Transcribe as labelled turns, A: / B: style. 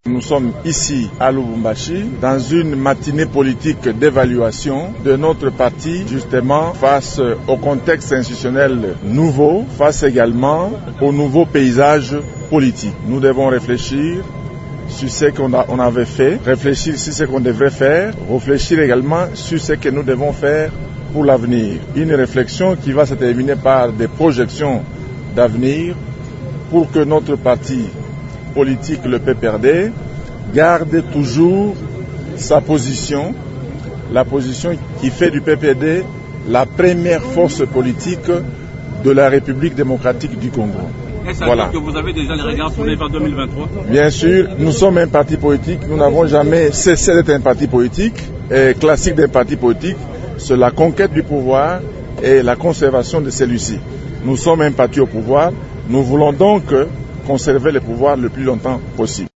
A: Nous sommes ici à Lubumbashi dans une matinée politique d'évaluation de notre parti justement face au contexte institutionnel nouveau, face également au nouveau paysage politique. Nous devons réfléchir sur ce qu'on avait fait, réfléchir sur ce qu'on devrait faire, réfléchir également sur ce que nous devons faire pour l'avenir. Une réflexion qui va se terminer par des projections d'avenir pour que notre parti politique, le PPRD, garde toujours sa position, la position qui fait du PPRD la première force politique de la République démocratique du Congo.
B: Est-ce que vous avez déjà les regards tournés vers 2023 ?
A: Bien sûr, nous sommes un parti politique, nous n'avons jamais cessé d'être un parti politique, et classique des partis politiques, c'est la conquête du pouvoir et la conservation de celui-ci. Nous sommes un parti au pouvoir, nous voulons donc conserver le pouvoir le plus longtemps possible.